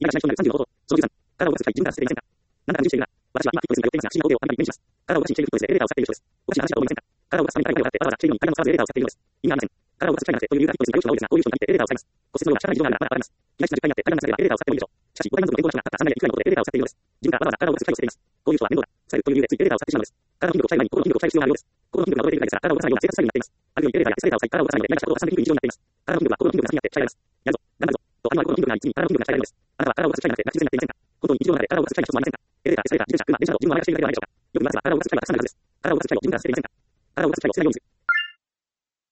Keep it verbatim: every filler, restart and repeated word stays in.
今がしない人になるさんじゅうのこと。そのじゅうさん、体を動かす機会、自分からさせていませんか。なんだか矛盾しているな。私は今、フィットネスに通っていますが、不思議なことをあまり目にします。体を動かしにしているフィットネスでエレベーターを使っている人です。おかしな話だと思いませんか。体を動かすために体を張って、わざわざチェーンにタイヤの使わずエレベーターを使っているのです。意味がありません。体を動かす機会がなくてという理由がフィットネスに通う人が多いですが、こういう人がいてエレベーターを使います。骨折のような社会事情があるならまだわかります。被害者がじゅっかいになってタイヤの使いでエレベーターを使ってもいいでしょう。しかし、ごかい満足の健康な人がたったさんだいやきゅうだいのことでエレベーターを使っているのです。自分からわざわざ体を動かす機会を捨ています。こういう人は面倒だ、使えるという理由でついエレベーターを使ってしまうのです。体の筋力を鍛える前に心の筋力を鍛える必要があるようです。心の筋力が衰えているからですが、体を動かさないような生活スタイルになっています。あるようにエレベーターやエスカレーターを使い体を動かさないので、何かしたことを重ねていく日常になっています。体の筋力は心の筋力が先になって鍛えられます。やるぞ、頑張るぞ、と他人は心の筋力があり、次に体の筋力が鍛えられるのです。あなたは体を動かす機会がなくて泣き癖になっていませんか。本当に日常の中で体を動かす機会が一つもありませんか。エレベーター、エスカレーター、自転車、車、電車など自分の前がしているだけではないでしょうか。よくまずは体を動かす機会がたくさんあるはずです。体を動かす機会を自分から捨てていませんか。体を動かす機会を捨てないようにする。